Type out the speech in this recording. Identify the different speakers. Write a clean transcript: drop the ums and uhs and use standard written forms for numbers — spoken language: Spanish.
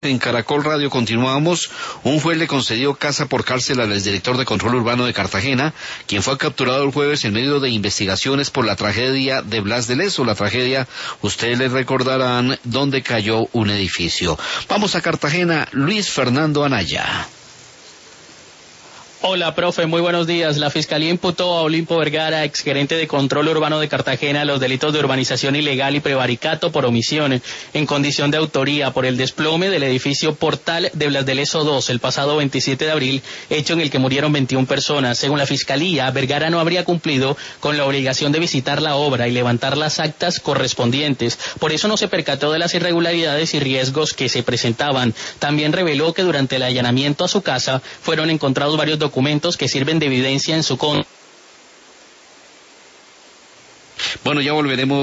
Speaker 1: En Caracol Radio continuamos. Un juez le concedió casa por cárcel al exdirector de Control Urbano de Cartagena, quien fue capturado el jueves en medio de investigaciones por la tragedia de Blas de Lezo. La tragedia, ustedes les recordarán, donde cayó un edificio. Vamos a Cartagena, Luis Fernando Anaya.
Speaker 2: Hola, profe, muy buenos días. La Fiscalía imputó a Olimpo Vergara, exgerente de Control Urbano de Cartagena, los delitos de urbanización ilegal y prevaricato por omisión en condición de autoría por el desplome del edificio Portal de Blas de Lezo 2 el pasado 27 de abril, hecho en el que murieron 21 personas. Según la Fiscalía, Vergara no habría cumplido con la obligación de visitar la obra y levantar las actas correspondientes. Por eso no se percató de las irregularidades y riesgos que se presentaban. También reveló que durante el allanamiento a su casa fueron encontrados varios documentos que sirven de evidencia en su contra.
Speaker 1: Bueno, ya volveremos.